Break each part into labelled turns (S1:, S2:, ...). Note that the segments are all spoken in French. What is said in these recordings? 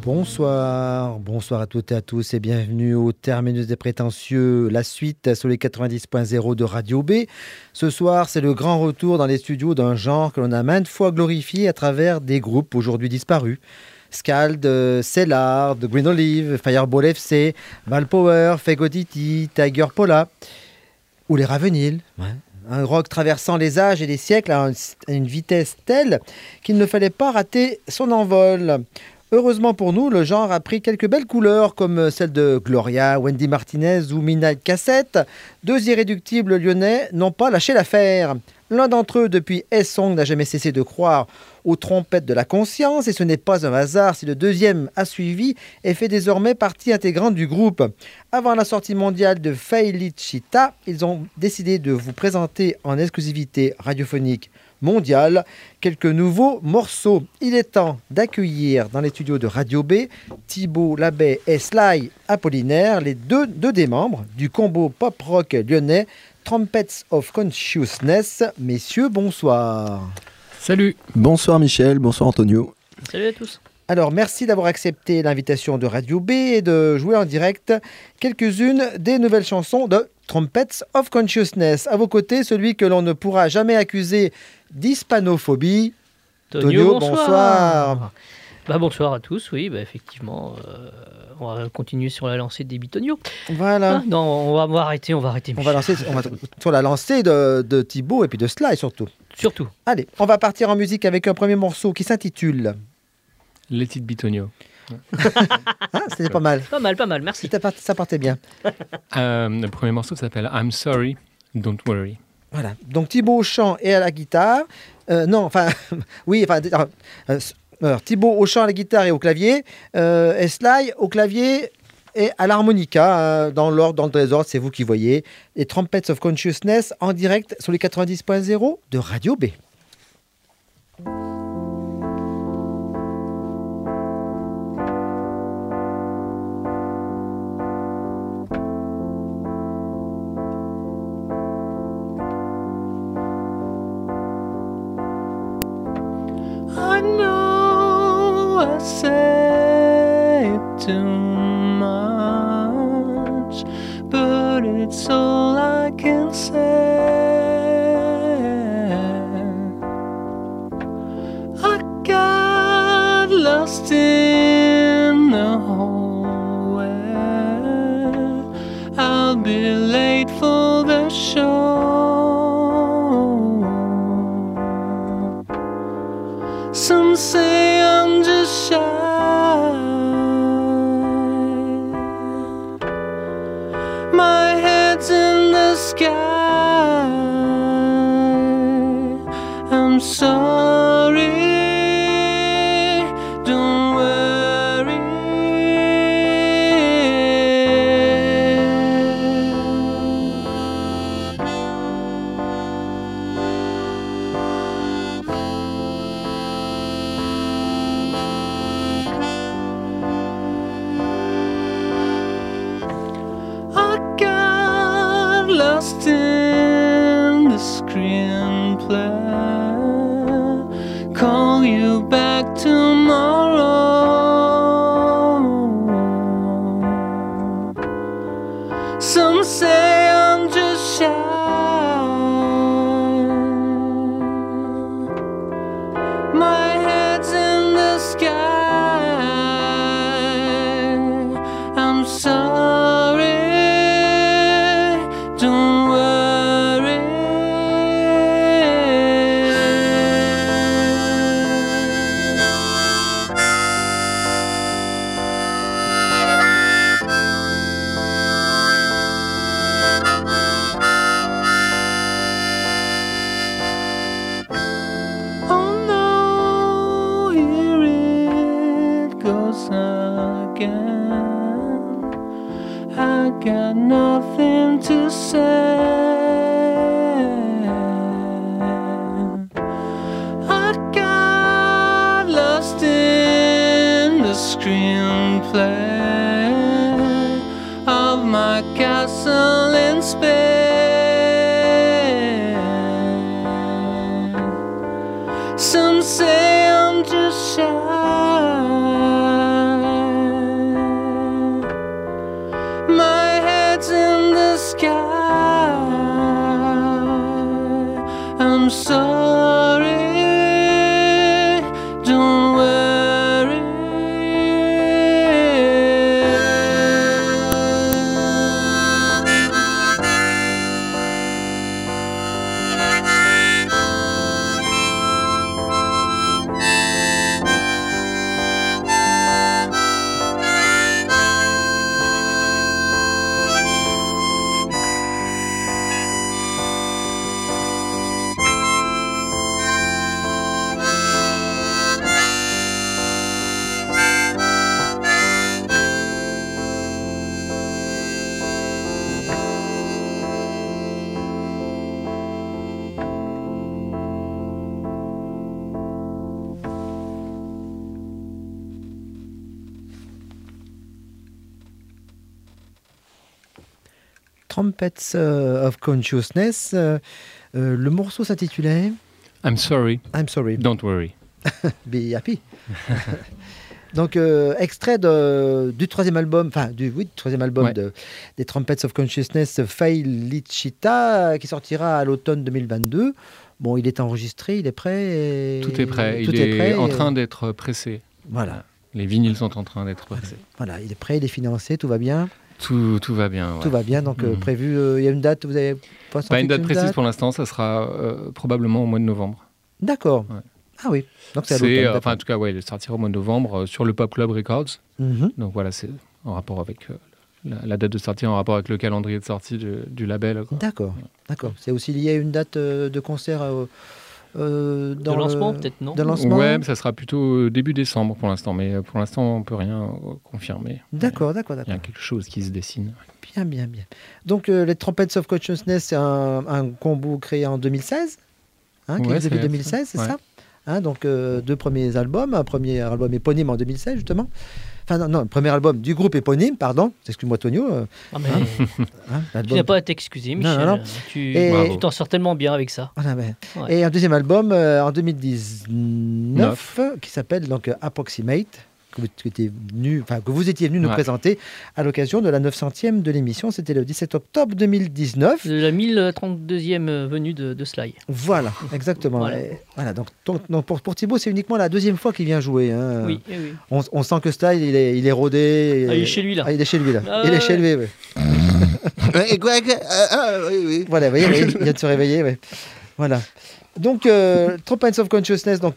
S1: Bonsoir à toutes et à tous et bienvenue au Terminus des Prétentieux, la suite sur les 90.0 de Radio B. Ce soir, c'est le grand retour dans les studios d'un genre que l'on a maintes fois glorifié à travers des groupes aujourd'hui disparus. Scald, Cellard, Green Olive, Fireball FC, Valpower, Fegotiti, Tiger Paula ou les Ravenil. Ouais. Un rock traversant les âges et les siècles à une vitesse telle qu'il ne fallait pas rater son envol. Heureusement pour nous, le genre a pris quelques belles couleurs comme celle de Gloria, Wendy Martinez ou Midnight Cassette. Deux irréductibles lyonnais n'ont pas lâché l'affaire. L'un d'entre eux, depuis S-Song, n'a jamais cessé de croire aux trompettes de la conscience et ce n'est pas un hasard si le deuxième a suivi et fait désormais partie intégrante du groupe. Avant la sortie mondiale de Felicita, ils ont décidé de vous présenter en exclusivité radiophonique mondiale quelques nouveaux morceaux. Il est temps d'accueillir dans les studios de Radio B Thibaut Labbé et Sly Apollinaire, les deux des membres du combo pop-rock lyonnais Trumpets of Consciousness. Messieurs, bonsoir.
S2: Salut.
S3: Bonsoir Michel, bonsoir Antonio.
S4: Salut à tous.
S1: Alors, merci d'avoir accepté l'invitation de Radio B et de jouer en direct quelques-unes des nouvelles chansons de Trumpets of Consciousness. À vos côtés, celui que l'on ne pourra jamais accuser d'hispanophobie. Tonio, bonsoir.
S4: Bonsoir à tous, oui, effectivement, on va continuer sur la lancée des Bitonio.
S1: Voilà.
S4: Non, on va arrêter.
S1: On va sur la lancée de Thibaut et puis de Sly surtout.
S4: Surtout.
S1: Allez, on va partir en musique avec un premier morceau qui s'intitule
S2: Let It Bitonio.
S1: C'était pas mal.
S4: Pas mal, merci.
S1: Ça partait bien.
S2: Le premier morceau s'appelle I'm Sorry, Don't Worry.
S1: Voilà. Donc Thibaut au chant et à la guitare. Thibaut au chant, à la guitare et au clavier. Et Sly au clavier et à l'harmonica. Dans l'ordre, dans le désordre, c'est vous qui voyez. Les Trumpets of Consciousness en direct sur les 90.0 de Radio B.
S5: I know I say too much, but it's all I can say. I got lost in the hallway. I'll be late for the show. Some say I'm just shy. My head's in the sky. I'm sorry, don't worry. Lost in the screenplay. Call you back tomorrow. Some say I'm just shy. My head's in the sky. I'm sorry. Don't worry. Oh no, here it goes again. I got nothing to say. I got lost in the screenplay of my castle in Spain. Some say I'm just shy. sky. I'm sorry, don't worry.
S1: Trumpets of Consciousness. Le morceau s'intitulait
S2: I'm sorry,
S1: I'm Sorry,
S2: don't worry.
S1: Be Happy. Donc, extrait du troisième album, troisième album
S2: Ouais.
S1: des Trumpets of Consciousness, Felicita, qui sortira à l'automne 2022. Bon, il est enregistré, il est prêt.
S2: Tout est prêt.
S1: Tout
S2: Il est
S1: prêt,
S2: en train d'être pressé.
S1: Voilà.
S2: Les vinyles sont en train d'être pressés.
S1: Voilà, il est prêt, il est financé, tout va bien.
S2: Tout va bien. Ouais.
S1: Tout va bien, donc
S2: Mhm.
S1: prévu, il y a une date, vous avez pas
S2: Pas une date
S1: fixé
S2: précise pour l'instant, ça sera probablement au mois de novembre.
S1: D'accord.
S2: Ouais.
S1: Ah oui, donc c'est à
S2: C'est,
S1: l'automne.
S2: enfin, en
S1: d'accord.
S2: tout cas, ouais, il sortira au mois de novembre sur le Pop Club Records.
S1: Mhm.
S2: Donc voilà, c'est en rapport avec la date de sortie, en rapport avec le calendrier de sortie du label. Quoi.
S1: D'accord, d'accord. C'est aussi lié à une date de concert
S4: De lancement, peut-être, non?
S1: De lancement.
S2: Ouais, mais ça sera plutôt début décembre pour l'instant. Mais pour l'instant, on peut rien confirmer.
S1: D'accord, d'accord,
S2: Il y a
S1: d'accord.
S2: quelque chose qui se dessine.
S1: Bien, bien, bien. Donc, les Trumpets of Consciousness, c'est un combo créé en 2016, qui
S2: Ouais,
S1: est début
S2: c'est
S1: 2016, c'est
S2: ouais.
S1: ça donc, deux premiers albums. Un premier album éponyme en 2016, justement. Enfin, non, le premier album du groupe éponyme, pardon. Excuse-moi, Tonio.
S4: Ah, mais tu
S1: l'album-
S4: n'as pas à t'excuser, Michel.
S1: Non, non.
S4: Tu
S1: Et-
S4: tu t'en sors tellement bien avec ça.
S1: Voilà, ben.
S4: Ouais.
S1: Et un deuxième album en 2019 qui s'appelle donc Approximate, que vous étiez venu nous
S2: Ouais.
S1: présenter à l'occasion de la 900e de l'émission. C'était le 17 octobre 2019.
S4: De la 1032e venue de Sly.
S1: Voilà, exactement.
S4: Voilà.
S1: Et voilà, donc pour Thibaut, c'est uniquement la deuxième fois qu'il vient jouer. Hein.
S4: Oui, eh oui.
S1: On sent que Style, il est rodé.
S4: Ah, il est chez lui, là.
S1: Ah, il est chez lui, là.
S4: Ah,
S1: il est
S4: ouais.
S1: chez lui, oui.
S3: Oui.
S1: Voilà, vous voyez, il vient de se réveiller. Ouais. Voilà. Donc, Trumpets of Consciousness, donc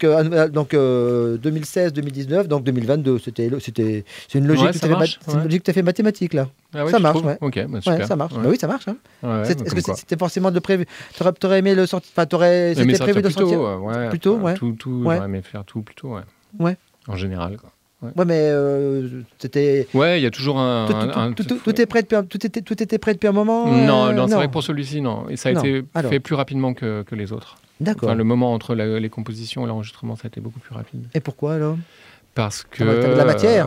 S1: 2016-2019, donc 2022. C'est une logique,
S2: Ouais,
S1: tout
S2: ça
S1: à fait
S2: marche,
S1: c'est une
S2: ouais.
S1: logique tout à fait mathématique, là.
S2: Ah ouais,
S1: Ça
S2: tu
S1: marche,
S2: trouves
S1: ouais.
S2: Ok, bah, super.
S1: Ouais, ça marche.
S2: Ouais.
S1: Bah oui, ça marche. Hein.
S2: Ouais,
S1: Est-ce que
S2: comme quoi.
S1: c'était forcément de prévu? T'aurais aimé le sortir? Enfin,
S2: Mais
S1: c'était
S2: sortir
S1: prévu de
S2: plus tôt,
S1: sortir?
S2: ouais.
S1: Plus tôt,
S2: Enfin,
S1: ouais.
S2: Tout,
S1: Ouais.
S2: j'aurais aimé faire tout plus tôt, ouais.
S1: Ouais.
S2: En général, quoi.
S1: Ouais, mais c'était.
S2: Ouais, il y a toujours
S1: Tout est prêt depuis tout était prêt depuis un moment.
S2: Non, c'est vrai que pour celui-ci, non. Et ça a
S1: Non.
S2: été
S1: Alors.
S2: fait plus rapidement que les autres.
S1: D'accord.
S2: Enfin, le moment entre les compositions et l'enregistrement, ça a été beaucoup plus rapide.
S1: Et pourquoi alors?
S2: Parce que...
S1: T'avais de la matière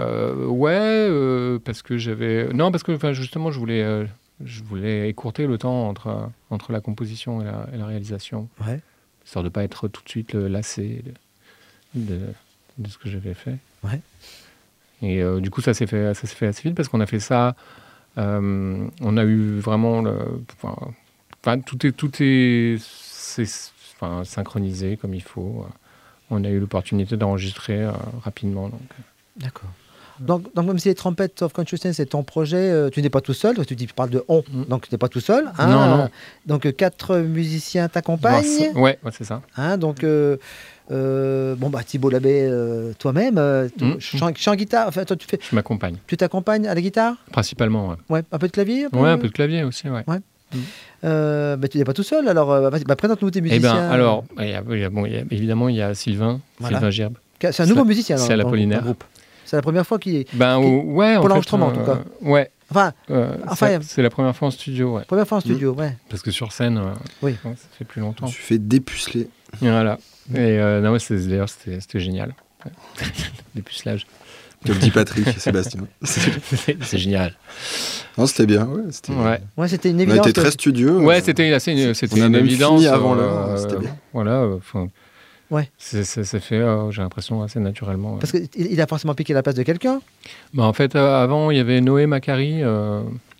S2: parce que j'avais... Non, parce que enfin, justement, je voulais écourter le temps entre la composition et la réalisation.
S1: Ouais.
S2: Histoire de ne pas être tout de suite lassé de ce que j'avais fait.
S1: Ouais.
S2: Et du coup, ça s'est fait assez vite parce qu'on a fait ça. On a eu vraiment tout est synchronisé comme il faut. On a eu l'opportunité d'enregistrer rapidement. Donc.
S1: D'accord. Donc, même si les Trumpets of Consciousness c'est ton projet, tu n'es pas tout seul. Tu parles de on, donc tu n'es pas tout seul. Hein.
S2: Non.
S1: Donc 4 musiciens t'accompagnent.
S2: Ouais, c'est ça.
S1: Hein, donc Thibaut Labbé, toi-même, chant guitare. Enfin, toi,
S2: Je m'accompagne.
S1: tu t'accompagnes à la guitare.
S2: Principalement, ouais.
S1: Ouais, un peu de clavier.
S2: Un peu de clavier aussi, ouais.
S1: Tu n'es pas tout seul. Alors, présente-nous tes
S2: Eh
S1: musiciens.
S2: bien, alors, évidemment, il y a Sylvain Gerbe.
S1: C'est un nouveau musicien.
S2: c'est à l'Apollinaire.
S1: Dans le groupe. C'est la première fois qu'il.
S2: Ouais,
S1: pour l'enregistrement, en tout cas.
S2: Ouais.
S1: Enfin,
S2: c'est la première fois en studio, ouais.
S1: première fois en studio, ouais.
S2: Parce que sur scène,
S1: Oui.
S2: ça fait plus longtemps.
S3: Je fais dépuceler.
S2: Voilà. Et non, d'ailleurs, c'était génial. Ouais. Dépucelage.
S3: Comme dit Patrick et Sébastien.
S2: C'est génial.
S3: Non, c'était bien. Ouais,
S1: Ouais, c'était une
S3: On a
S1: évidence.
S3: été très studieux.
S2: Ouais, c'était
S3: On a
S2: une
S3: même
S2: évidence.
S3: fini avant l'heure, c'était bien.
S2: Voilà.
S1: Ouais.
S2: Ça s'est fait, j'ai l'impression, assez naturellement.
S1: Parce qu'il a forcément piqué la place de quelqu'un.
S2: En fait, avant, il y avait Noé Macari,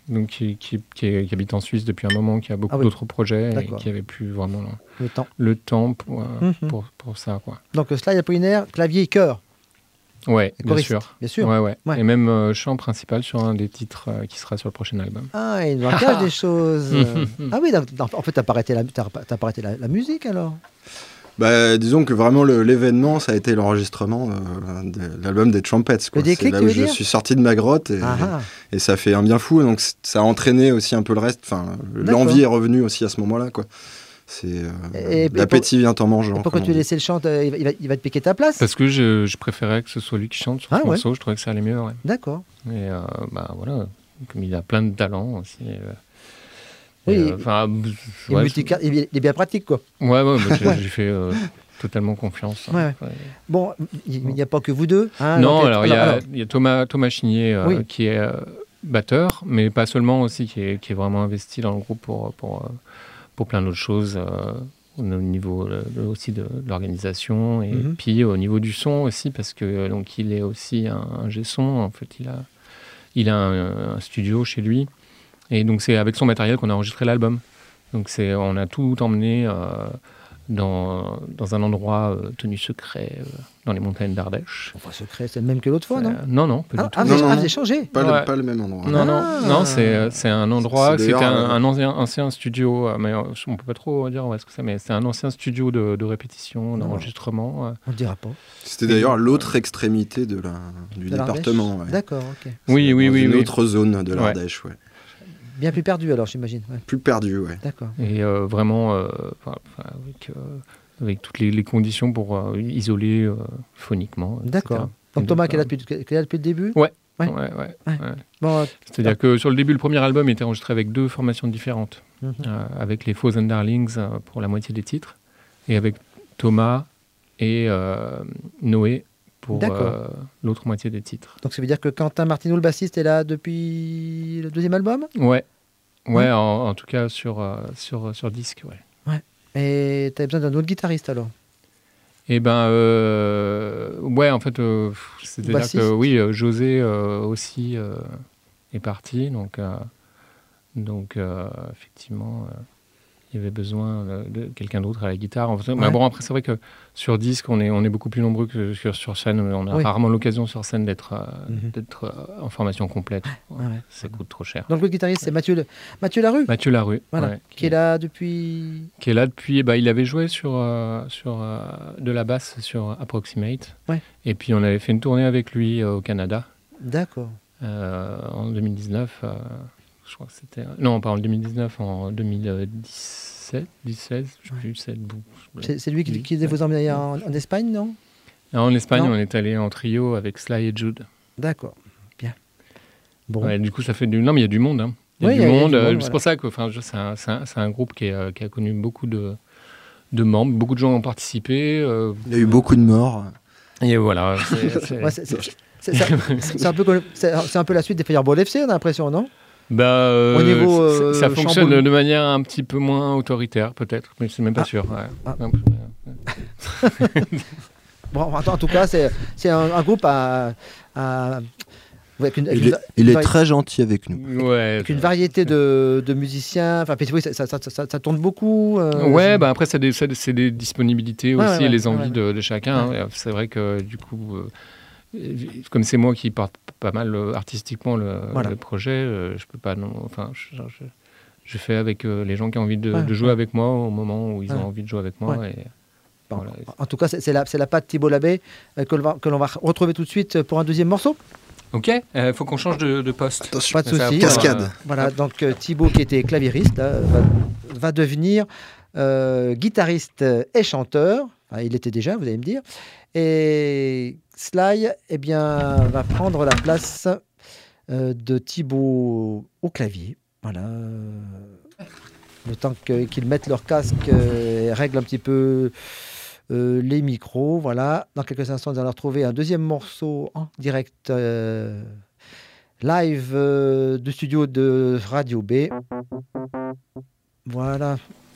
S2: donc qui habite en Suisse depuis un moment, qui a beaucoup d'autres projets et qui n'avait plus vraiment le temps pour ça, quoi.
S1: Donc Sly Apollinaire, clavier, chœur.
S2: Ouais, bien sûr.
S1: Ouais.
S2: Et même chant principal sur un des titres qui sera sur le prochain album.
S1: Ah, il nous cache des choses. Ah oui, en fait, t'as pas arrêté la musique alors.
S3: Bah, disons que vraiment l'événement, ça a été l'enregistrement de l'album des Trumpets. C'est là où je suis sorti de ma grotte et ça fait un bien fou. Donc ça a entraîné aussi un peu le reste. Enfin, l'envie est revenue aussi à ce moment-là, quoi. L'appétit vient en mangeant.
S1: Pourquoi tu laissais le chant, il va te piquer ta place?
S2: Parce que je préférais que ce soit lui qui chante sur ce morceau. Je trouvais que ça allait mieux. Ouais.
S1: D'accord.
S2: Et voilà, comme il a plein de talents aussi.
S1: Oui, il est bien pratique, quoi.
S2: Ouais, j'ai fait totalement confiance.
S1: Ouais. Bon, il n'y a pas que vous deux. Hein,
S2: non, alors il y a Thomas Chigné qui est batteur, mais pas seulement aussi, qui est vraiment investi dans le groupe pour plein d'autres choses, au niveau aussi de l'organisation, et puis au niveau du son aussi, parce que donc il est aussi un G-son. En fait, il a un studio chez lui. Et donc, c'est avec son matériel qu'on a enregistré l'album. Donc, on a tout emmené dans un endroit tenu secret dans les montagnes d'Ardèche.
S1: Enfin, secret, c'est le même que l'autre fois, non?
S2: Non, pas du tout.
S1: Vous avez changé?
S3: Pas le même endroit.
S2: Non, c'est un endroit. C'était un ancien studio, mais on ne peut pas trop dire ce que c'est, mais c'est un ancien studio de répétition, d'enregistrement.
S1: On ne dira pas.
S3: C'était d'ailleurs l'autre extrémité du département. Ouais.
S1: D'accord, ok.
S3: Oui. Une autre zone de l'Ardèche, ouais.
S1: Bien plus perdu alors, j'imagine. Ouais.
S3: Plus perdu, ouais.
S1: D'accord.
S2: Et vraiment, avec toutes les conditions pour isoler phoniquement.
S1: D'accord. Donc Thomas, qui est là depuis le début?
S2: Ouais.
S1: Bon,
S2: c'est-à-dire que sur le début, le premier album était enregistré avec 2 formations différentes. Avec les Faux Underlings pour la moitié des titres, et avec Thomas et Noé pour l'autre moitié des titres.
S1: Donc ça veut dire que Quentin Martineau, le bassiste, est là depuis le deuxième album? Ouais,
S2: en tout cas sur disque, ouais.
S1: Et tu as besoin d'un autre guitariste alors?
S2: Eh ben, en fait, c'est-à-dire que José aussi est parti, donc effectivement, il y avait besoin de quelqu'un d'autre à la guitare. Mais bon, après, c'est vrai que sur disque, on est beaucoup plus nombreux que sur scène. On a rarement l'occasion sur scène d'être en formation complète. Ça coûte trop cher.
S1: Donc le guitariste, c'est Mathieu Larue.
S2: Mathieu Larue,
S1: voilà. Qui est là depuis...
S2: il avait joué sur de la basse sur Approximate. Ouais. Et puis on avait fait une tournée avec lui au Canada.
S1: D'accord.
S2: En 2019... je crois que c'était... Non, pas en 2019, en 2017, 16, je sais plus,
S1: c'est lui qui vous emmener en Espagne, non?
S2: En Espagne, on est allé en trio avec Sly et Jude.
S1: D'accord, bien. Bon.
S2: Ouais, du coup, ça fait du... Non, mais il y a du monde. Hein. Il y a du monde. C'est pour ça que c'est un groupe qui a connu beaucoup de membres. Beaucoup de gens ont participé.
S3: Il y a eu beaucoup de morts.
S2: Et voilà.
S1: C'est un peu la suite des Fireball FC, on a l'impression, non?
S2: Au niveau, ça fonctionne de manière un petit peu moins autoritaire, peut-être, mais c'est même pas sûr. Ouais.
S1: Bon, en tout cas, c'est un groupe
S3: il est très gentil avec nous.
S1: Avec une variété de musiciens. Enfin, oui, ça tourne beaucoup.
S2: Après, c'est des disponibilités aussi et les envies de chacun. Ouais. C'est vrai que du coup, comme c'est moi qui porte pas mal artistiquement le projet, je peux pas je fais avec les gens qui ont envie de jouer avec moi au moment où ils ont envie de jouer avec moi. Et
S1: voilà. En tout cas, c'est la patte Thibault Labbé que l'on va retrouver tout de suite pour un deuxième morceau.
S2: Ok, faut qu'on change de poste.
S3: Attention,
S1: pas de souci.
S3: Cascade.
S1: Voilà, donc Thibault, qui était claviériste, va devenir guitariste et chanteur. Enfin, il était déjà, vous allez me dire. Et Sly, va prendre la place de Thibault au clavier. Voilà. Le temps qu'ils mettent leur casque et règlent un petit peu les micros. Voilà. Dans quelques instants, nous allons retrouver un deuxième morceau en direct live du studio de Radio B. Voilà.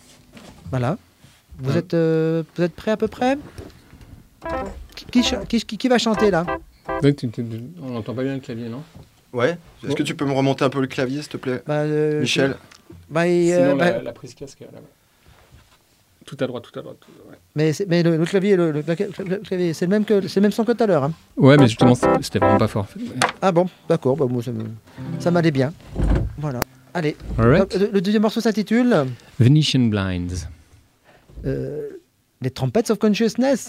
S1: Vous êtes prêts à peu près? Qui va chanter là?
S2: On n'entend pas bien le clavier, non?
S3: Ouais. Est-ce que tu peux me remonter un peu le clavier, s'il te plaît, Michel?
S2: Sinon, la prise casque là-bas. Tout à droite. Ouais.
S1: Mais le clavier, le clavier, c'est le même son que tout à l'heure. Hein.
S2: Ouais, mais justement, c'était vraiment pas fort. En fait.
S1: Ah bon, d'accord. Moi, ça m'allait bien. Voilà. Allez.
S2: Right.
S1: Le deuxième morceau s'intitule
S2: Venetian Blinds.
S1: Les Trumpets of Consciousness.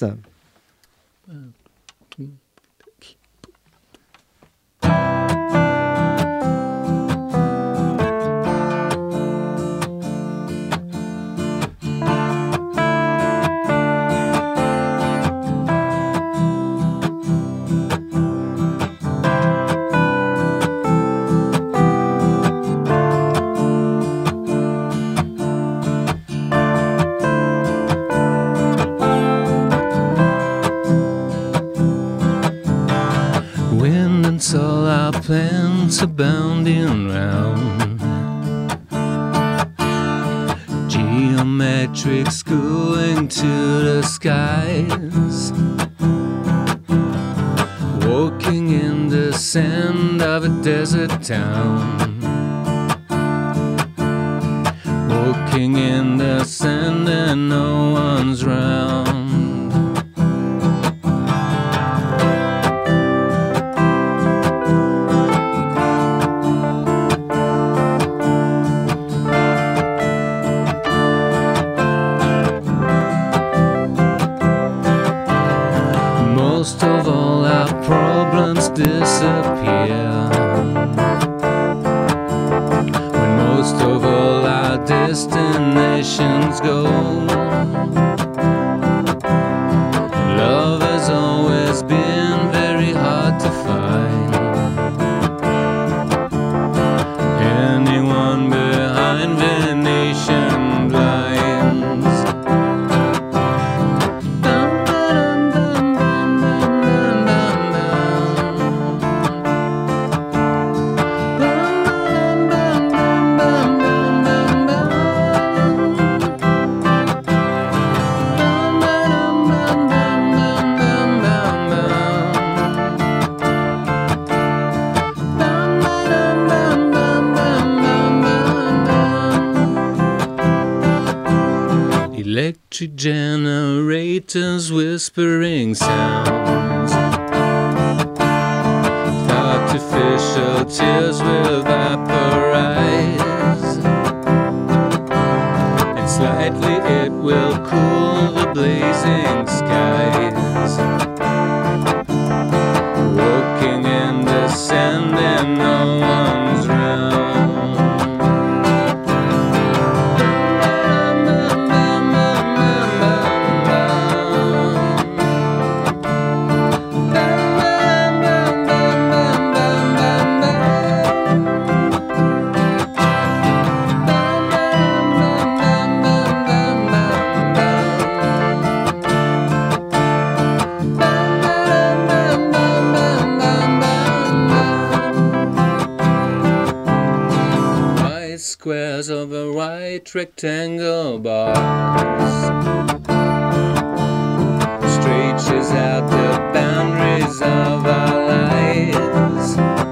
S5: All our plans are bounding round, geometrics going to the skies, walking in the sand of a desert town, walking in the sand and no one's round. Most of all our problems disappear when most of all our destinations go. Love has always been very hard to find. Anyone behind Venetian blinds? Electric generators whispering sounds, artificial tears will vaporize, and slightly it will cool the blazing skies, walking in the sand and no one's round. Squares over white rectangle bars, stretches out the boundaries of our lives.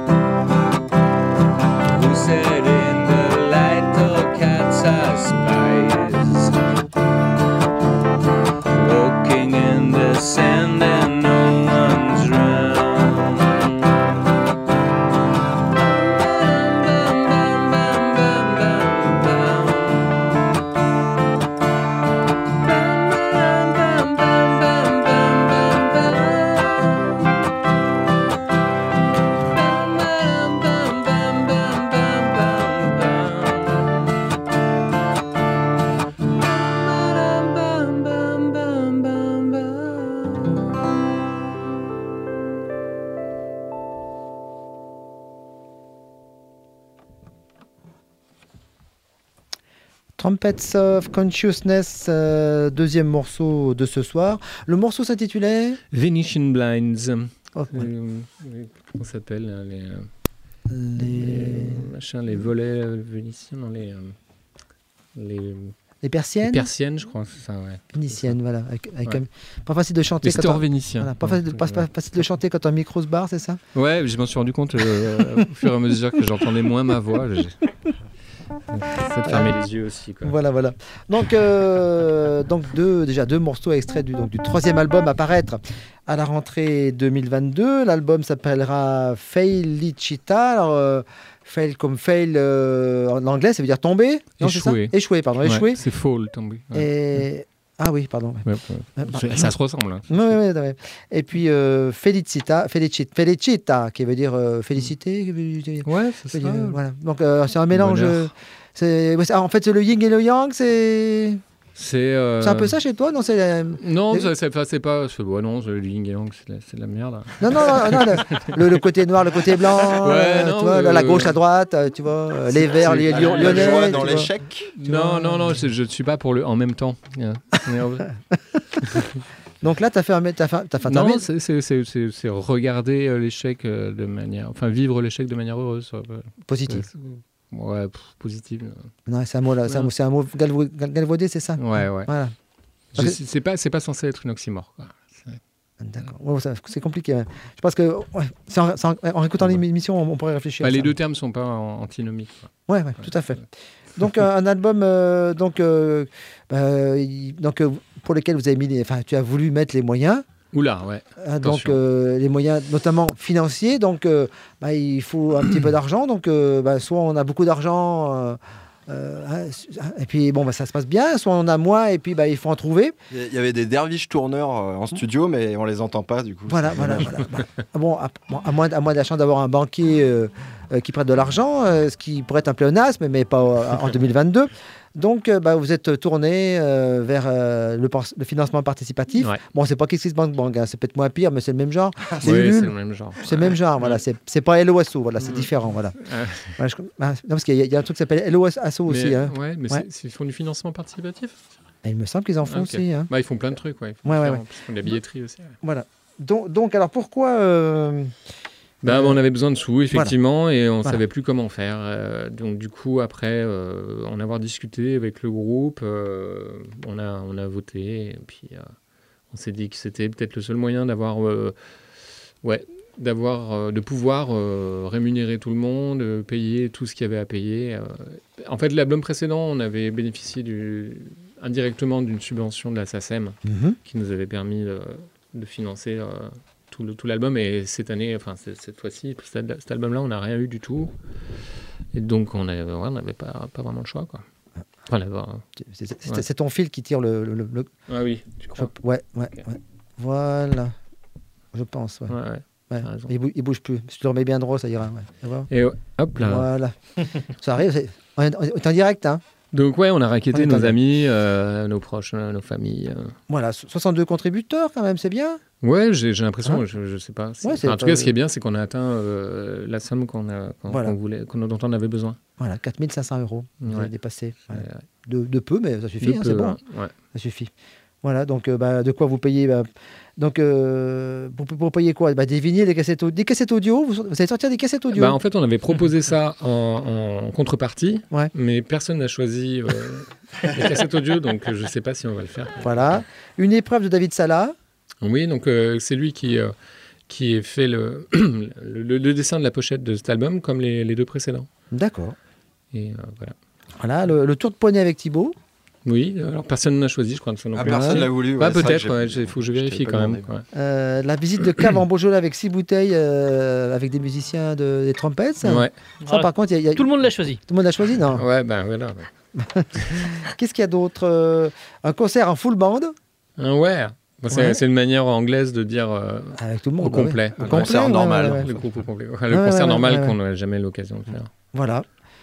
S5: Who said in the light all cats are spies? Walking in the sand and no one's round.
S1: Trumpets of Consciousness, deuxième morceau de ce soir. Le morceau s'intitulait
S2: Venetian Blinds.
S1: Oh, ouais.
S2: Comment ça s'appelle les volets vénitiens, non, les
S1: Les persiennes.
S2: Les persiennes, je crois, c'est ça, ouais.
S1: Vénitiennes, voilà. Pas facile de chanter.
S2: Les stores vénitiens.
S1: Voilà, pas facile de chanter quand un micro se barre, c'est ça?
S2: Ouais, je m'en suis rendu compte au fur et à mesure que j'entendais moins ma voix. J'essaie de fermer les yeux aussi, quoi.
S1: Voilà. Donc deux morceaux extraits du 3e album à paraître à la rentrée 2022. L'album s'appellera Felicita. Alors, fail comme fail en anglais, ça veut dire tomber.
S2: Échouer.
S1: Échouer.
S2: Ouais, c'est fall, tomber. Ouais.
S1: Et... Ah oui, pardon.
S2: Ouais. Ça se ressemble. Hein.
S1: Ouais. Et puis Felicita, qui veut dire félicité.
S2: Ouais, c'est ça.
S1: Voilà. Donc c'est un mélange. En fait, c'est le yin et le yang, c'est un peu ça chez toi, non?
S2: Non, c'est pas. Non, le yin et yang, c'est de la merde.
S1: Non, le côté noir, le côté blanc, tu vois, la gauche, la droite, tu vois, les verts, les lyonnais.
S3: Joie dans l'échec.
S2: Non, je ne suis pas pour le en même temps.
S1: Donc là, tu as fait
S2: Non, c'est regarder l'échec de manière. Enfin, vivre l'échec de manière heureuse.
S1: Positive.
S2: Ouais, positive.
S1: Non, c'est un mot là, c'est un mot galvaudé, c'est ça?
S2: Ouais.
S1: Voilà.
S2: C'est pas censé être une oxymore, quoi.
S1: D'accord. Ouais, c'est compliqué. Hein. Je pense que en écoutant l'émission, on pourrait réfléchir.
S2: Les deux termes ne sont pas antinomiques.
S1: Ouais, tout à fait. Donc un album pour lequel vous avez tu as voulu mettre les moyens.
S2: Oula, ouais.
S1: Donc les moyens, notamment financiers. Donc il faut un petit peu d'argent. Donc soit on a beaucoup d'argent. Et puis ça se passe bien, soit on a moins et puis il faut en trouver.
S3: Il y avait des derviches tourneurs en studio, mais on les entend pas du coup.
S1: Voilà. À moins de la chance d'avoir un banquier qui prête de l'argent, ce qui pourrait être un pléonasme, mais pas en 2022. Donc, vous êtes tourné vers le financement participatif. Ouais. Bon, c'est pas KissKissBankBank, hein, c'est peut-être moins pire, mais c'est le même genre.
S2: C'est le même genre.
S1: C'est le même genre, voilà. C'est pas LOASO, voilà, c'est différent, voilà. Non, parce qu'il y a un truc qui s'appelle LOASO aussi. Hein.
S2: Ouais, mais ils font du financement participatif.
S1: Et il me semble qu'ils en font aussi. Hein.
S2: Ils font plein de trucs, ouais. Ils font de la billetterie aussi. Ouais.
S1: Voilà. Donc, alors pourquoi
S2: on avait besoin de sous, effectivement, et on ne savait plus comment faire. Donc, du coup, après en avoir discuté avec le groupe, on a voté. Et puis, on s'est dit que c'était peut-être le seul moyen de pouvoir rémunérer tout le monde, payer tout ce qu'il y avait à payer. En fait, l'album précédent, on avait bénéficié indirectement d'une subvention de la SACEM qui nous avait permis de financer tout l'album, et cette année, cette fois-ci, cet album-là, on n'a rien eu du tout, et donc on n'avait pas vraiment le choix, quoi.
S1: C'est ton fil qui tire le...
S2: Ah oui, tu crois?
S1: Ouais. Voilà, je pense. Ouais. Il bouge plus. Si tu le remets bien droit, ça ira. Ouais.
S2: Et hop là.
S1: Voilà. Ça arrive. On est en direct, hein.
S2: Donc on a raquetté nos amis, nos proches, nos familles.
S1: Voilà, 62 contributeurs quand même, c'est bien.
S2: Ouais, j'ai l'impression, je sais pas. En tout cas, ce qui est bien, c'est qu'on a atteint la somme dont on avait besoin.
S1: Voilà, 4 500 €. Vous avez dépassé. De peu, mais ça suffit, c'est bon.
S2: Ouais.
S1: Ça suffit. Voilà, donc de quoi vous payez donc pour payer quoi? Des vinyles, des cassettes audio. Vous allez sortir des cassettes audio?
S2: En fait, on avait proposé ça en contrepartie, mais personne n'a choisi les cassettes audio, donc je ne sais pas si on va le faire.
S1: Voilà, une épreuve de David Salah.
S2: Oui, donc c'est lui qui fait le dessin de la pochette de cet album, comme les deux précédents.
S1: D'accord.
S2: Et voilà.
S1: Voilà, le tour de poignet avec Thibaut.
S2: Oui, alors personne n'a choisi, je crois.
S3: Personne l'a voulu.
S2: Peut-être, il faut que je vérifie quand même.
S1: La visite de cave en Beaujolais avec 6 bouteilles, avec des musiciens des trompettes.
S2: Ouais.
S1: Ça, par contre,
S4: tout le monde l'a choisi.
S1: Tout le monde l'a choisi, non?
S2: Ouais, voilà.
S1: Qu'est-ce qu'il y a d'autre? Un concert en full band.
S2: Ouais. C'est une manière anglaise de dire
S1: avec tout le monde,
S2: au complet.
S3: Un concert normal.
S2: Le groupe au complet. Le concert normal qu'on n'a jamais l'occasion de faire.
S1: Voilà.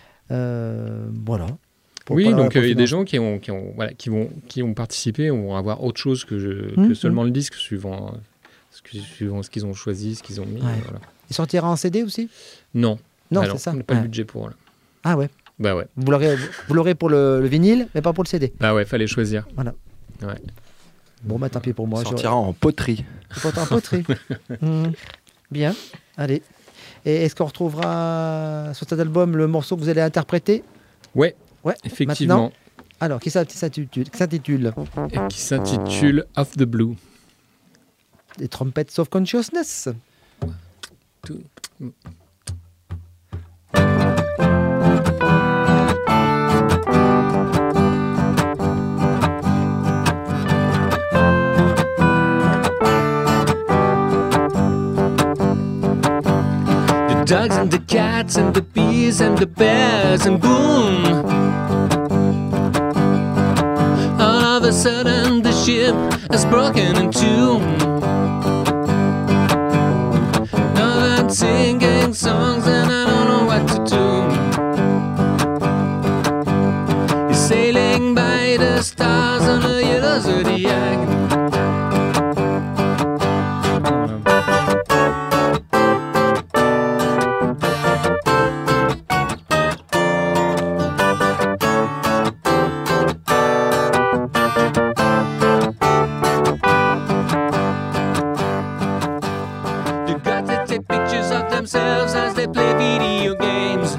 S2: Oui, donc il y a des gens qui ont participé, vont avoir autre chose que seulement le disque, suivant ce qu'ils ont choisi, ce qu'ils ont mis. Voilà.
S1: Il sortira en CD aussi?
S2: Non,
S1: c'est ça.
S2: On n'a pas le budget pour. Là.
S1: Ah ouais.
S2: Bah ouais.
S1: Vous l'aurez pour le vinyle, mais pas pour le CD.
S2: Bah ouais, fallait choisir.
S1: Voilà.
S2: Ouais.
S1: Bon, tant pis pour moi.
S3: Il sortira en poterie.
S1: En poterie. Bien, allez. Et est-ce qu'on retrouvera sur cet album le morceau que vous allez interpréter?
S2: Ouais, effectivement.
S1: Alors, qui s'intitule
S2: Off the Blue.
S1: Les Trumpets of Consciousness.
S5: The dogs and the cats and the bees and the bears and boom. All of a sudden the ship has broken in two. Now I'm singing songs and I don't know what to do. You're sailing by the stars on a yellow zodiac. Themselves as they play video games.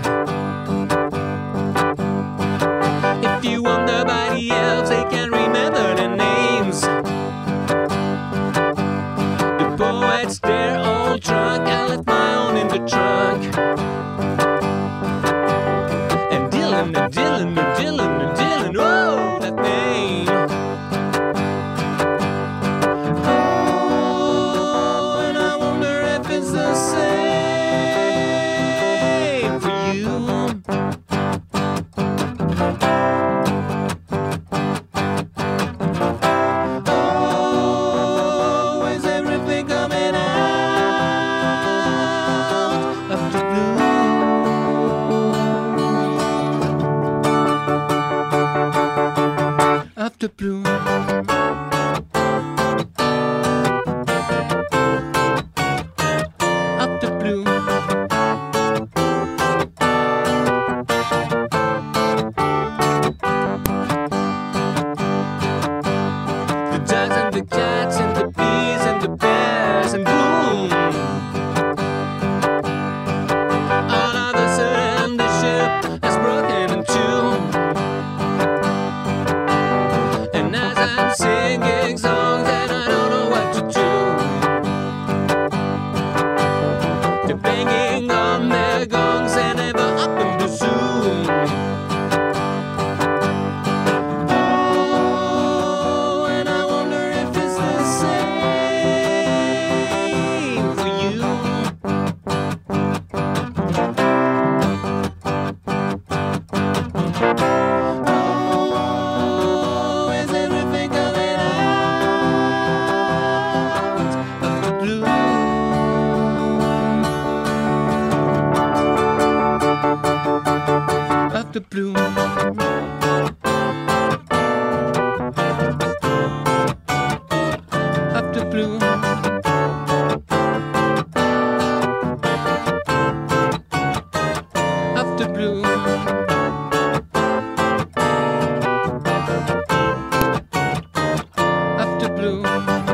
S5: If you wonder by the elves, they can remember their names. The poets, they're all drunk. I left my own in the trunk. And Dylan, oh, that name. Oh, and I wonder if it's the same. The blue. Up the blue. The dogs and the cats and the bees and the bears and boom. All of a sudden the ship has broken in two. I'm singing songs and I don't know what to do. They're banging on their gongs and never up in the zoo. Oh, and I wonder if it's the same for you. The blue. Up the blue. Up the blue. Up the blue.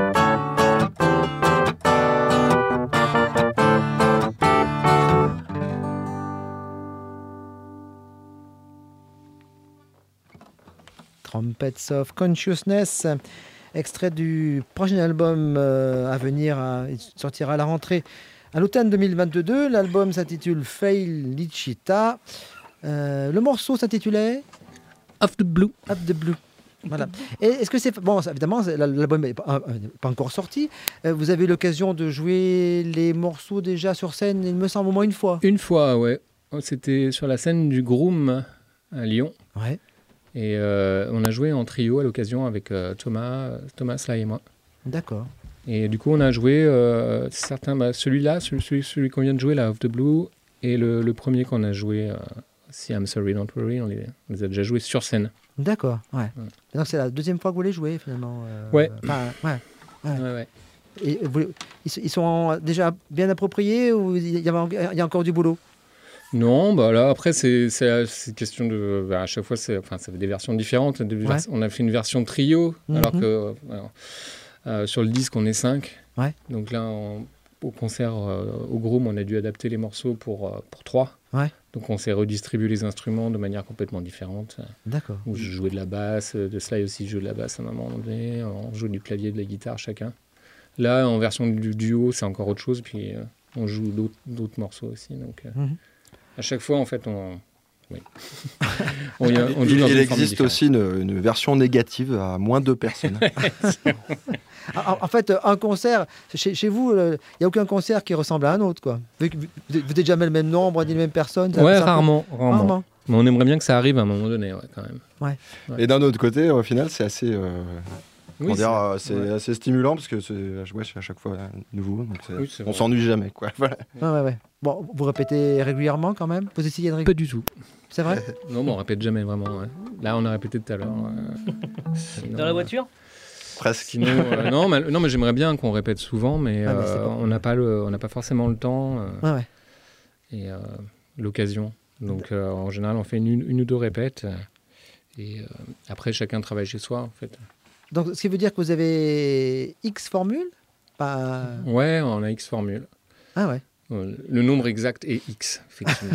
S1: Trumpets of Consciousness, extrait du prochain album à venir, il sortira à la rentrée à l'automne 2022. L'album s'intitule Felicita. Le morceau s'intitulait
S2: Off the Blue.
S1: Off the Blue. Voilà. Et est-ce que c'est bon, évidemment l'album n'est pas encore sorti. Vous avez eu l'occasion de jouer les morceaux déjà sur scène, il me semble au moins une fois.
S2: Une fois, ouais. C'était sur la scène du Groom à Lyon.
S1: Ouais.
S2: Et on a joué en trio à l'occasion avec Thomas, Sly et moi.
S1: D'accord.
S2: Et du coup, on a joué certains, celui-là, celui qu'on vient de jouer, là, Off the Blue, et le premier qu'on a joué, si I'm Sorry, Don't Worry, on les a déjà joués sur scène.
S1: D'accord, ouais. Donc c'est la deuxième fois que vous les jouez, finalement.
S2: Ouais.
S1: Ouais. Et ils sont déjà bien appropriés ou il y a encore du boulot?
S2: Non, bah là, après, c'est question de... à chaque fois, ça fait des versions différentes. On a fait une version trio, alors que sur le disque, on est 5. Ouais. Donc là, au concert, au Groom, on a dû adapter les morceaux pour 3.
S1: Ouais.
S2: Donc on s'est redistribué les instruments de manière complètement différente.
S1: D'accord.
S2: Où je jouais de la basse, de Sly aussi je jouais de la basse à un moment donné, on jouait du clavier, de la guitare chacun. Là, en version du duo, c'est encore autre chose, puis on joue d'autres morceaux aussi. Donc à chaque fois, en fait, oui.
S3: Il existe aussi une version négative à moins 2 personnes.
S1: En fait, un concert, chez vous, il n'y a aucun concert qui ressemble à un autre, quoi. Vous n'êtes jamais le même nombre, ni les mêmes personnes.
S2: Ouais, rarement. Mais on aimerait bien que ça arrive à un moment donné, quand même.
S1: Ouais.
S3: Et d'un autre côté, au final, c'est assez... assez stimulant parce que c'est à chaque fois nouveau, donc on s'ennuie jamais, quoi. Voilà.
S1: Ouais. Bon, vous répétez régulièrement quand même? Vous essayez de répéter?
S2: Pas du tout.
S1: C'est vrai?
S2: Non, on répète jamais vraiment. Ouais. Là, on a répété tout à l'heure.
S4: Dans la voiture?
S3: Presque.
S2: Sinon, non, mais j'aimerais bien qu'on répète souvent, mais on n'a pas forcément le temps et l'occasion. Donc, en général, on fait une ou 2 répètes et après, chacun travaille chez soi, en fait.
S1: Donc, ce qui veut dire que vous avez X formules?
S2: Ouais, on a X formules.
S1: Ah ouais.
S2: Le nombre exact est X, effectivement.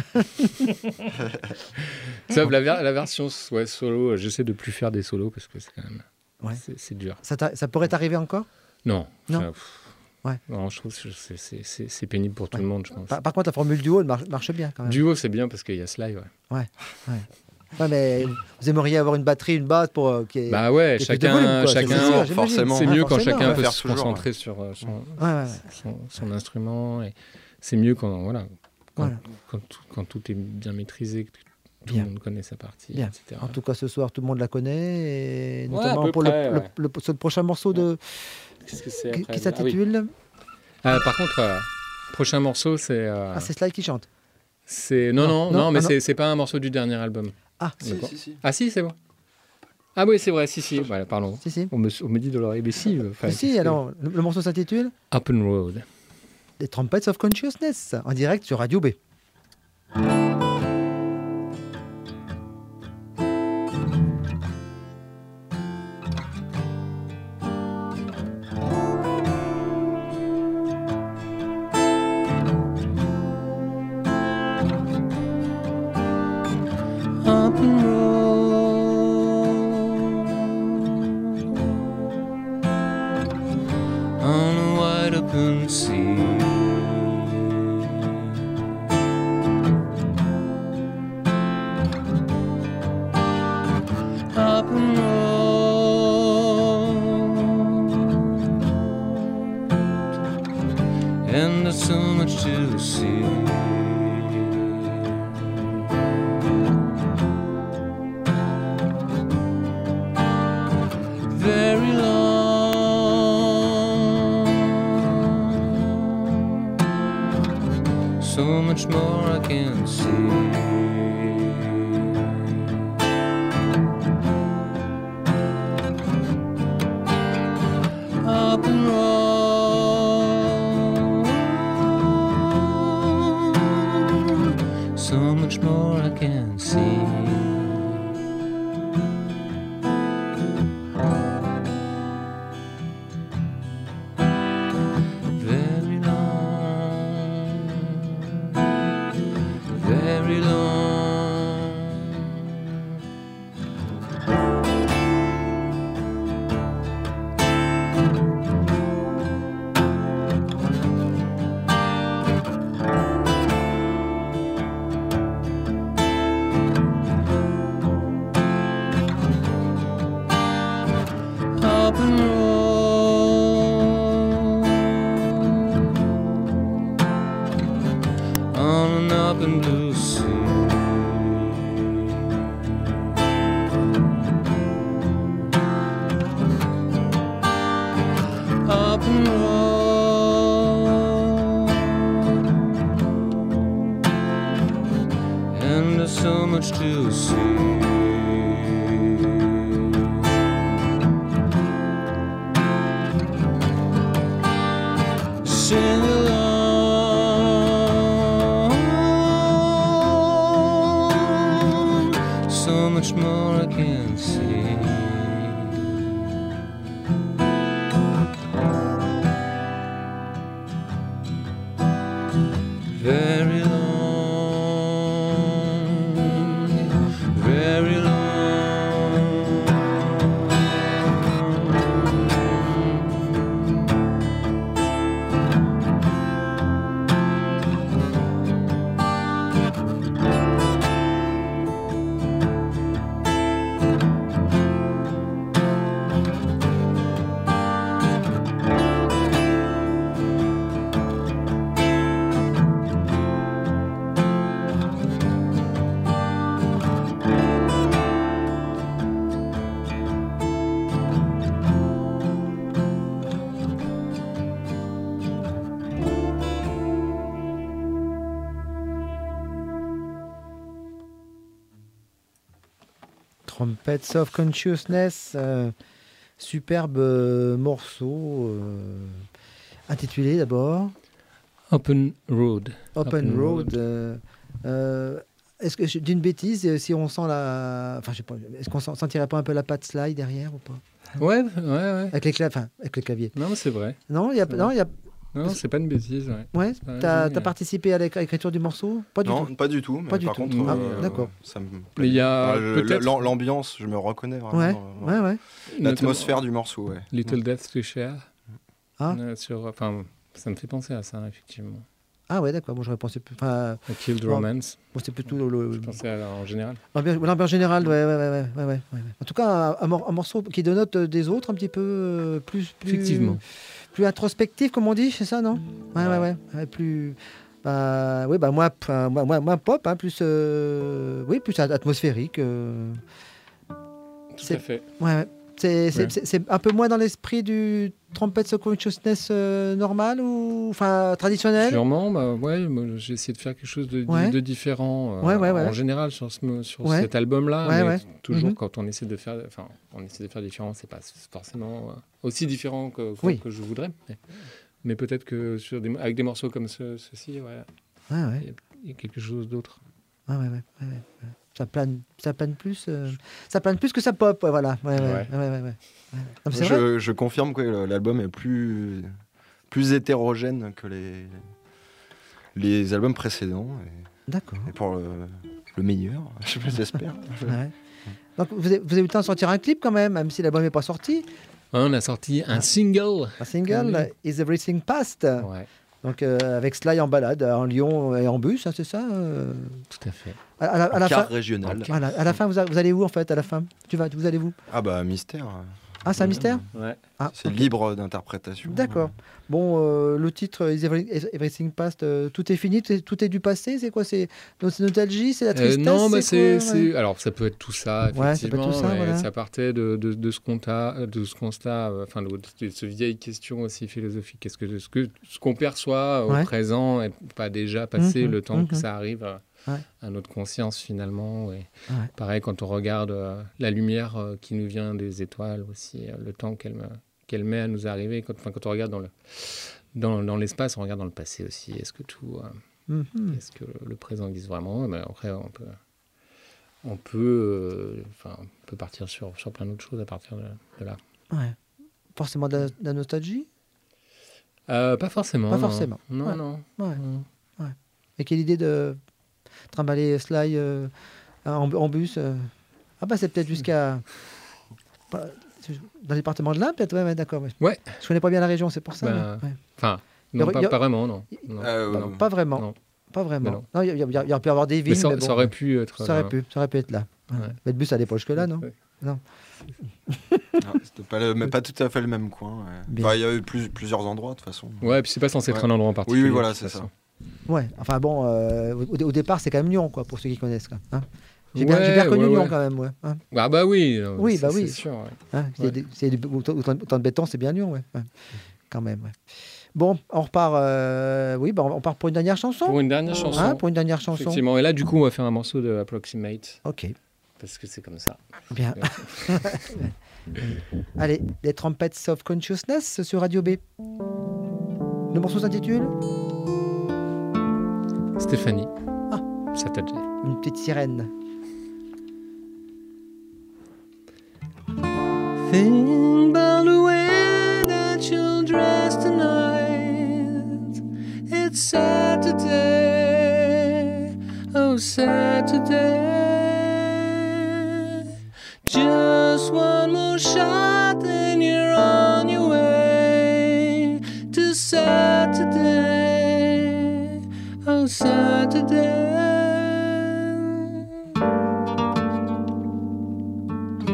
S2: Sauf la version solo, j'essaie de plus faire des solos parce que c'est quand même c'est dur.
S1: Ça pourrait t'arriver encore?
S2: Non.
S1: Non.
S2: Non, je trouve que c'est pénible pour tout le monde, je pense.
S1: Par contre, la formule duo elle marche bien quand même.
S2: Duo, c'est bien parce qu'il y a Sly,
S1: Ouais, mais vous aimeriez avoir une batterie, une basse pour qu'il y ait...
S2: Bah ouais, chacun
S3: forcément.
S2: C'est mieux quand chacun peut se concentrer sur son instrument. Et c'est mieux quand tout est bien maîtrisé, que tout le monde connaît sa partie, etc.
S1: En tout cas, ce soir, tout le monde la connaît, et
S2: notamment
S1: pour le prochain morceau
S2: Qu'est-ce que c'est
S1: qui s'intitule...
S2: Par contre, prochain morceau, c'est...
S1: c'est Sly qui chante.
S2: Non, mais c'est pas un morceau du dernier album.
S1: Ah,
S2: si. Ah si, c'est bon. Ah oui, c'est vrai, si. Voilà, pardon.
S1: Si.
S2: On me dit de l'oreille, mais si.
S1: Alors, le morceau s'intitule
S2: Open Road.
S1: Les Trumpets of Consciousness, en direct sur Radio B.
S5: Very long.
S1: Trumpets of Consciousness, superbe morceau intitulé d'abord
S2: Open Road.
S1: Open Road. Est-ce que je dis une bêtise si on sent la. Enfin, je sais pas. Est-ce qu'on sentirait pas un peu la patte slide derrière ou pas?
S2: Ouais.
S1: Avec avec le clavier.
S2: Non, mais c'est vrai.
S1: Non, il y a.
S2: Non, c'est pas une bêtise.
S1: Ouais. T'as participé à l'écriture du morceau? Pas du tout.
S3: Non, pas du tout. Mais
S1: pas du
S3: par
S1: tout.
S3: contre,
S1: d'accord.
S3: Ça me
S2: plaît. Il y a
S3: l'ambiance, je me reconnais vraiment.
S1: Ouais.
S3: L'atmosphère du morceau, ouais.
S2: Little Death to Share.
S1: Ah.
S2: Ça me fait penser à ça, effectivement.
S1: Ah ouais, d'accord. Moi, j'aurais pensé plus.
S2: A Killed Romance.
S1: Moi, c'est plutôt
S2: Je pensais en général.
S1: L'ambiance générale, ouais. En tout cas, un morceau qui dénote des autres un petit peu plus.
S2: Effectivement.
S1: Plus introspectif, comme on dit, c'est ça, non? Ouais. Plus. Moins pop, hein, plus. Plus atmosphérique.
S2: Tout à fait.
S1: Ouais. C'est un peu moins dans l'esprit du Trumpets of Consciousness normal ou traditionnel.
S2: Sûrement, j'ai essayé de faire quelque chose de différent en général sur cet album-là. Toujours quand on essaie de faire, différent, c'est pas forcément aussi différent que je voudrais. Mais peut-être que avec des morceaux comme ceci, il y a quelque chose d'autre.
S1: Ouais. Ça plane plus. Ça plane plus que ça pop, voilà. Ouais. Non,
S3: je confirme que l'album est plus hétérogène que les albums précédents.
S1: D'accord.
S3: Et pour le meilleur, j'espère.
S1: Ouais. Donc vous avez eu le temps de sortir un clip quand même si l'album n'est pas sorti.
S2: On a sorti un single.
S1: Un single, Is Everything Past? Ouais. Donc avec Sly en balade, en Lyon et en bus, c'est ça
S2: Tout à fait.
S3: À la car régional.
S1: Voilà. À la fin, vous allez où en fait? À la fin, vous allez où?
S3: Ah bah mystère.
S1: Ah, c'est un mystère?
S2: Ouais.
S1: Ah,
S3: c'est libre d'interprétation.
S1: D'accord. Bon, le titre Is Everything Past, tout est fini, tout est du passé. C'est quoi? C'est nostalgie, c'est la tristesse?
S2: Non, mais c'est. Alors, ça peut être tout ça, effectivement.
S1: Ça peut être tout ça, voilà.
S2: Ça partait de ce constat, de ce vieille question aussi philosophique. Ce qu'on perçoit au présent est pas déjà passé le temps que ça arrive à notre conscience finalement. Pareil, quand on regarde la lumière qui nous vient des étoiles aussi, le temps qu'elle met à nous arriver. Quand on regarde dans l'espace, on regarde dans le passé aussi. Est-ce que est-ce que le présent existe vraiment? Après, on peut partir sur plein d'autres choses à partir de là.
S1: Ouais. Forcément de la nostalgie?
S2: Pas forcément.
S1: Pas forcément.
S2: Non.
S1: Ouais. Et quelle idée de trimballer Sly en bus c'est peut-être jusqu'à... Dans le département de l'Ain, peut-être? Ouais, d'accord.
S2: Ouais.
S1: Je connais pas bien la région, c'est pour ça.
S2: Pas vraiment, non.
S1: Pas vraiment.
S2: Non.
S1: Pas vraiment.
S2: Non,
S1: il y aurait pu y avoir des villes.
S2: Mais ça aurait pu être...
S1: Ça aurait pu être là. Ouais. Mais le bus, ça allait pas jusque-là, non? Non.
S3: Mais pas tout à fait le même coin. Il y a eu plusieurs endroits, de toute façon.
S2: Ouais, puis c'est pas censé être un endroit en particulier.
S3: Oui, voilà, c'est ça.
S1: Ouais, enfin bon, au départ, c'est quand même Lyon, quoi, pour ceux qui connaissent. Hein. J'ai bien reconnu Lyon, quand même. Hein.
S2: Ah bah oui.
S1: Oui,
S2: c'est sûr. Ouais.
S1: Hein, autant de béton, c'est bien Lyon, quand même. Ouais. Bon, on repart. On part pour une dernière chanson.
S2: Pour une dernière chanson. Effectivement. Et là, du coup, on va faire un morceau de Approximate.
S1: Ok.
S2: Parce que c'est comme ça.
S1: Bien. Allez, les Trumpets of Consciousness sur Radio B. Le morceau s'intitule
S2: Stéphanie. Saturday.
S1: Une petite sirène.
S5: Think about the way that you'll dress tonight. It's Saturday, oh Saturday. Just one more shot, then you're on your way to Saturday, oh Saturday.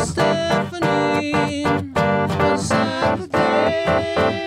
S5: Stephanie, on Saturday.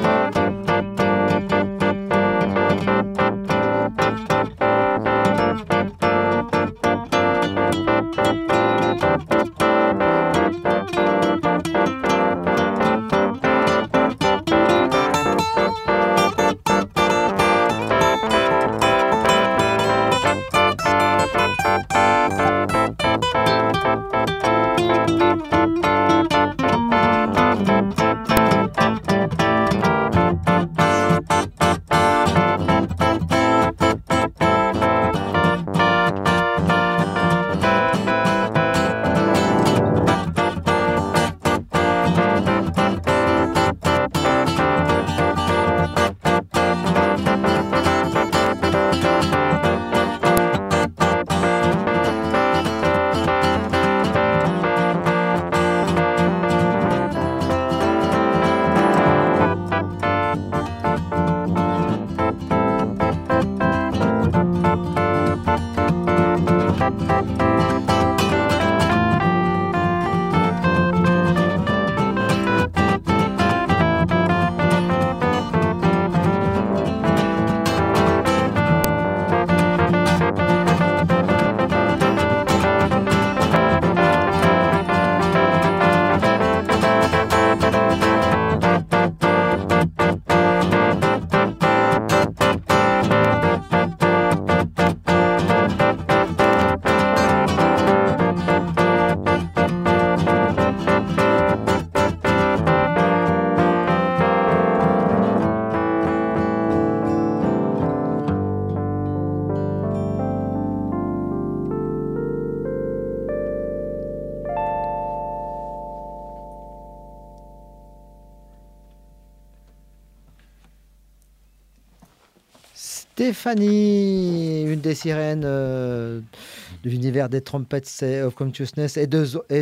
S1: Stéphanie, une des sirènes de l'univers des Trumpets of Consciousness et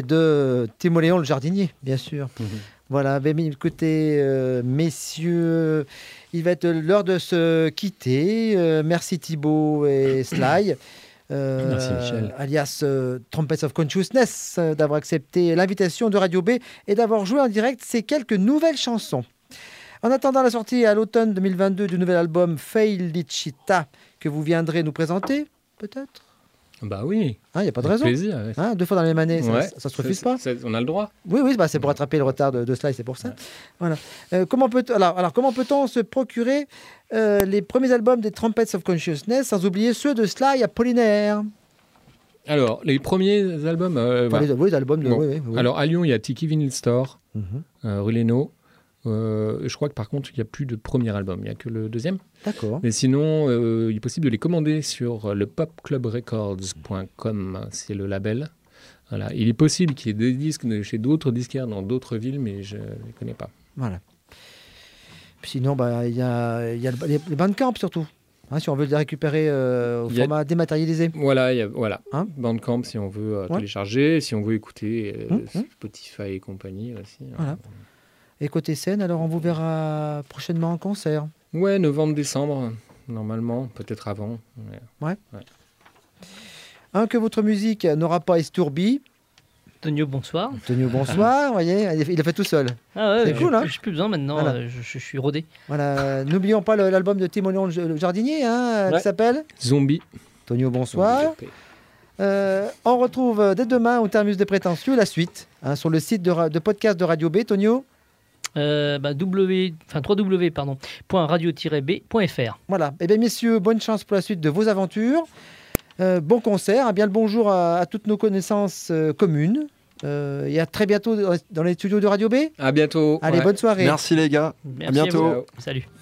S1: de Timoléon le jardinier, bien sûr. Voilà, écoutez, messieurs, il va être l'heure de se quitter. Merci Thibaut et Sly.
S2: Merci Michel.
S1: Alias Trumpets of Consciousness, d'avoir accepté l'invitation de Radio B et d'avoir joué en direct ces quelques nouvelles chansons. En attendant la sortie à l'automne 2022 du nouvel album Felicita, que vous viendrez nous présenter, peut-être ?
S2: Bah oui.
S1: Il n'y a pas de raison.
S2: Plaisir. Ouais.
S1: 2 fois dans la même année, ça ne se refuse pas.
S2: On a le droit.
S1: Oui, c'est pour rattraper le retard de Sly, c'est pour ça. Ouais. Voilà. Comment peut-on se procurer les premiers albums des Trumpets of Consciousness, sans oublier ceux de Sly Apollinaire ?
S2: Alors, les premiers albums...
S1: les albums de...
S2: Bon.
S1: Oui.
S2: Alors, à Lyon, il y a Tiki Vinyl Store, rue Lénaud. Je crois que par contre, il n'y a plus de premier album, il n'y a que le deuxième.
S1: D'accord.
S2: Mais sinon, il est possible de les commander sur le popclubrecords.com, c'est le label. Voilà. Il est possible qu'il y ait des disques chez d'autres disquaires dans d'autres villes, mais je ne les connais pas.
S1: Voilà. Sinon, il y a les Bandcamp surtout. Si on veut les récupérer au format dématérialisé.
S2: Voilà, Bandcamp si on veut télécharger, si on veut écouter Spotify et compagnie aussi.
S1: Voilà. Et côté scène, alors on vous verra prochainement en concert.
S2: Ouais, novembre-décembre, normalement, peut-être avant.
S1: Ouais. Que votre musique n'aura pas estourbi.
S4: Tonio, bonsoir.
S1: Vous voyez, il a fait tout seul. C'est cool, hein ?
S4: J'ai plus besoin maintenant, voilà. Je suis rodé.
S1: Voilà, n'oublions pas l'album de Timoléon le jardinier, qui s'appelle
S2: Zombie.
S1: Tonio, bonsoir. On retrouve dès demain au Terminus des Prétentieux la suite sur le site de podcast de Radio B. Tonio
S4: www.radio-b.fr.
S1: Voilà. Eh bien, messieurs, bonne chance pour la suite de vos aventures. Bon concert. Bien le bonjour à toutes nos connaissances communes. Et à très bientôt dans les studios de Radio B.
S2: À bientôt.
S1: Allez, bonne soirée.
S3: Merci les gars.
S4: Merci
S3: à bientôt.
S4: Salut.